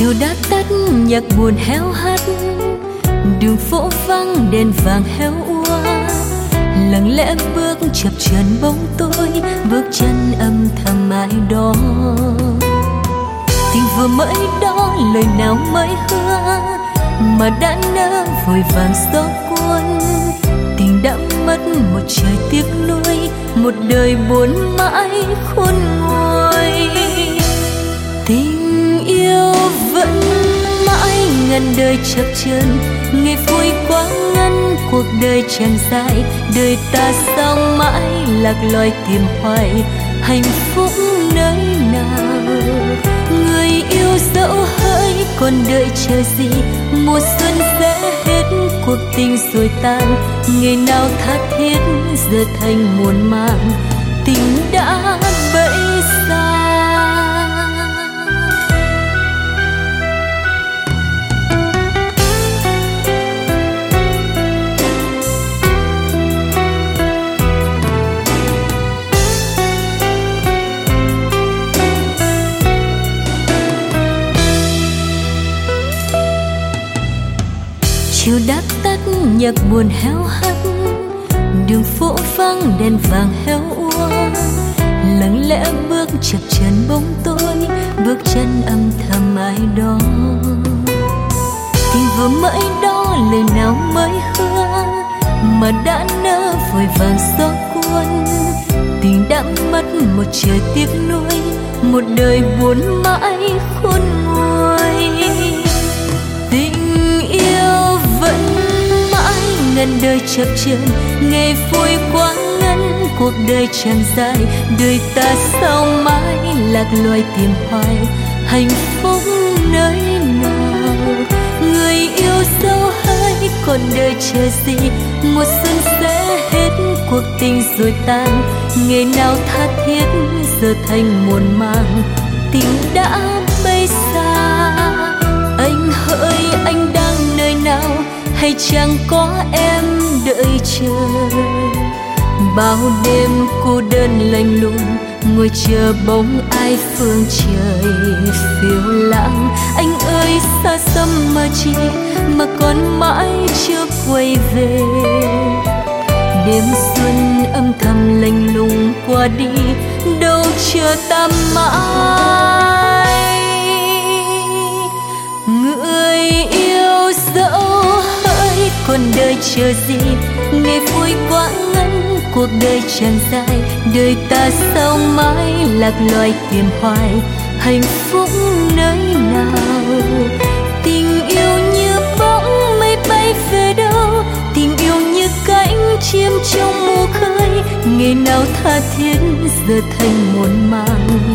Chiều đã tắt nhạc buồn héo hắt, đường phố vắng đèn vàng héo úa, lặng lẽ bước chập chờn bóng tối, bước chân âm thầm ai đó. Tình vừa mới đó lời nào mới hứa, mà đã nỡ vội vàng gió cuốn. Tình đã mất một trời tiếc nuối, một đời buồn mãi khôn nguôi. Tình yêu vẫn mãi ngàn đời chập chờn, ngày vui quá ngắn cuộc đời chẳng dài. Đời ta sao mãi lạc loài tìm hoài hạnh phúc nơi nào. Người yêu dẫu hỡi còn đợi chờ gì, mùa xuân sẽ hết cuộc tình rồi tan. Ngày nào tha thiết giờ thành muộn màng, tình đã bẫy xa. Chiều đã tắt nhạc buồn héo hắt, đường phố vắng đèn vàng héo úa, lặng lẽ bước chập chờn bóng tối, bước chân âm thầm ai đó. Tình vừa mới đó lời nào mới hứa, mà đã nỡ vội vàng gió cuốn. Tình đã mất một trời tiếc nuối, một đời buồn mãi khôn nguôi. Tình yêu vẫn mãi ngàn đời chập chờn, ngày vui quá ngắn cuộc đời chẳng dài. Đời ta sao mãi lạc loài tìm hoài hạnh phúc nơi nào. Người yêu dẫu hỡi còn đợi chờ gì, mùa xuân sẽ hết cuộc tình rồi tan. Ngày nào tha thiết giờ thành muộn màng, tình đã bay xa. Anh hỡi anh đang nơi nào, hay chẳng có em đợi chờ. Bao đêm cô đơn lạnh lùng, ngồi chờ bóng ai phương trời phiêu lãng. Anh ơi xa xăm mà chi, mà còn mãi chưa quay về. Đêm xuân âm thầm lạnh lùng qua đi, đâu chờ ta mãi. Người yêu dẫu hỡi còn đợi chờ gì, ngày vui quá ngắn cuộc đời chẳng dài. Đời ta sao mãi lạc loài tìm hoài hạnh phúc nơi nào. Tình yêu như bóng mây bay về đâu, tình yêu như cánh chim trong mùa khơi. Ngày nào tha thiết giờ thành muộn màng,